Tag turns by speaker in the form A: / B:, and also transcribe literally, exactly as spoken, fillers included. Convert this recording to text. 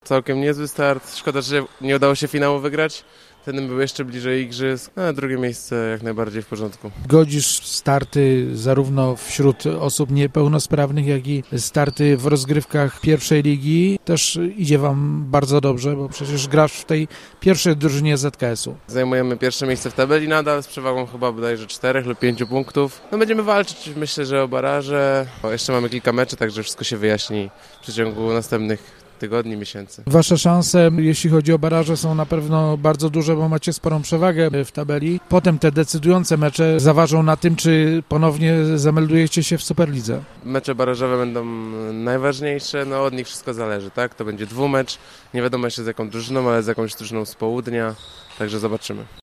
A: całkiem niezły start. Szkoda, że nie udało się finału wygrać. Ten był jeszcze bliżej igrzysk, a drugie miejsce jak najbardziej w porządku.
B: Godzisz starty zarówno wśród osób niepełnosprawnych, jak i starty w rozgrywkach pierwszej ligi. Też idzie wam bardzo dobrze, bo przecież grasz w tej pierwszej drużynie Z K S u.
A: Zajmujemy pierwsze miejsce w tabeli nadal z przewagą chyba bodajże czterech lub pięciu punktów. No będziemy walczyć, myślę, że o baraże. O, jeszcze mamy kilka meczy, także wszystko się wyjaśni w przeciągu następnych tygodni, miesięcy.
B: Wasze szanse, jeśli chodzi o baraże, są na pewno bardzo duże, bo macie sporą przewagę w tabeli. Potem te decydujące mecze zaważą na tym, czy ponownie zameldujecie się w Superlidze.
A: Mecze barażowe będą najważniejsze, no od nich wszystko zależy, tak? To będzie dwumecz, nie wiadomo jeszcze z jaką drużyną, ale z jakąś drużyną z południa, także zobaczymy.